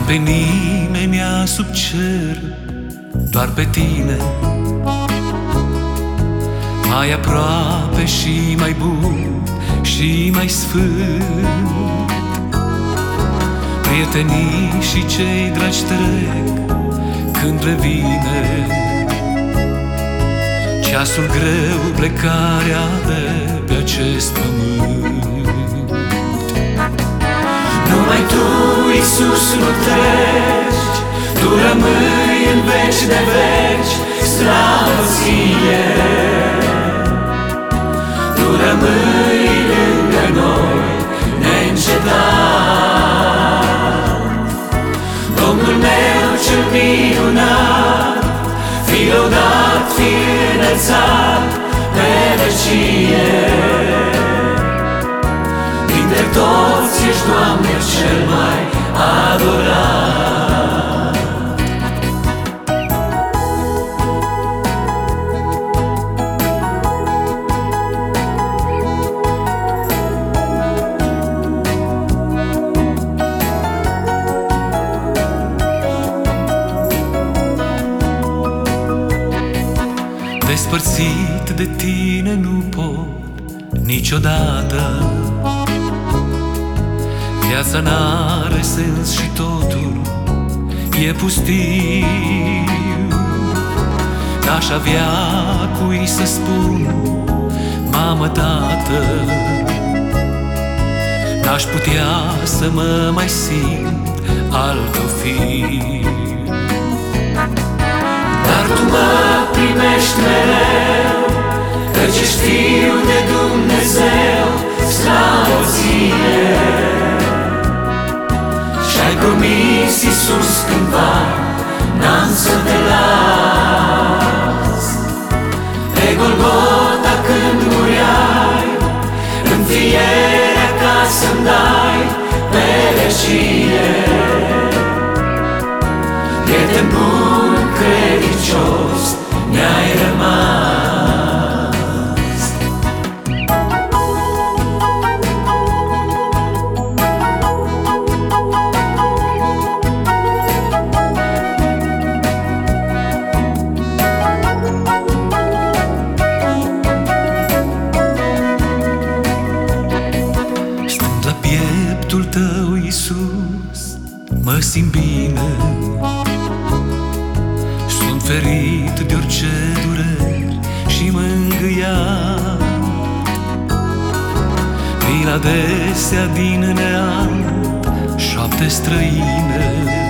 pe nimeni sub cer, doar pe tine, mai aproape și mai bun și mai sfânt. Prietenii și cei dragi trec când revine ceasul greu, plecarea de pe acest pământ. Numai Tu, Iisus, nu treci, Tu rămâi în veci de veci, slavă Ție. Tu rămâi lângă noi, neîncetat. Domnul meu cel minunat, fii lăudat, fii înălțat pe vecie. Dintre toți ești, Doamne, cel mai adorat. Despărțit de Tine nu pot niciodată. Viața n-are sens și totul e pustiu. N-aș avea cui să spun mamă, tată, n-aș putea să mă mai simt al Tău fiu. Dar Tu mă primești mereu, căci ești Fiul de Dumnezeu, slavă Ție. Și-ai promis, Iisus, cândva, n-am să Te las. Pe Golgota când muriai, înfierea ca să-mi dai pe vecie. Prieten bun, credincios, mi-ai rămas. Stând la pieptul Tău, Iisus, mă simt bine. Sunt ferit de orice dureri și mângâiat. Vin adesea din neam 7 străine,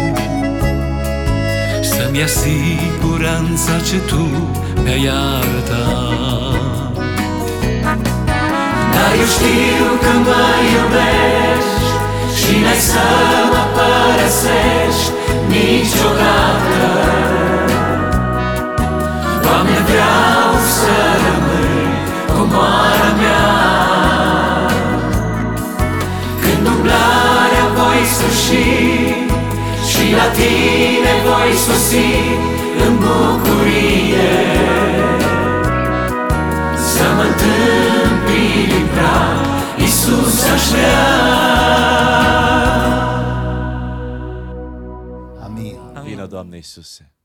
să-mi ia siguranța ce Tu mi-ai arătat. Dar eu știu că mă iubești și n-ai să mă părăsești niciodată. Doamne, vreau să rămâi comoara mea. Când umblarea voi sfârși și la Tine voi sosi în bucurie, să mă întâmpini în prag, Iisus, aș vrea. Amin. Vino, Doamne Iisuse.